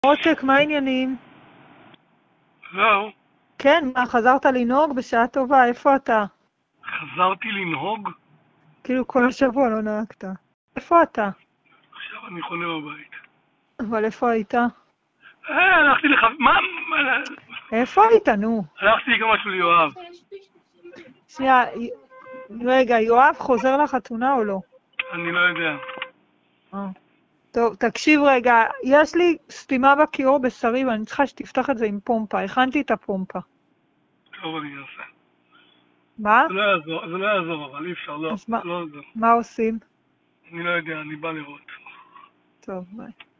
עותק, מה העניינים? זהו, כן, מה, חזרת לנהוג בשעה טובה? איפה אתה? חזרתי לנהוג, כאילו כל השבוע לא נהגת. איפה אתה? עכשיו אני חונה בבית. אבל איפה היית? הלכתי מה? איפה היית, נו? הלכתי גם משהו ליואב. שנייה, רגע, יואב חוזר לחתונה או לא? אני לא יודע. אה. טוב, תקשיב רגע, יש לי סתימה בכיור בשרי ואני צריכה שתפתח את זה עם פומפה. הכנתי את הפומפה. טוב, אני אעשה. מה? זה לא יעזור, אבל אי אפשר, לא. אז לא זה. מה עושים? אני לא יודע, אני בא לראות. טוב, ביי.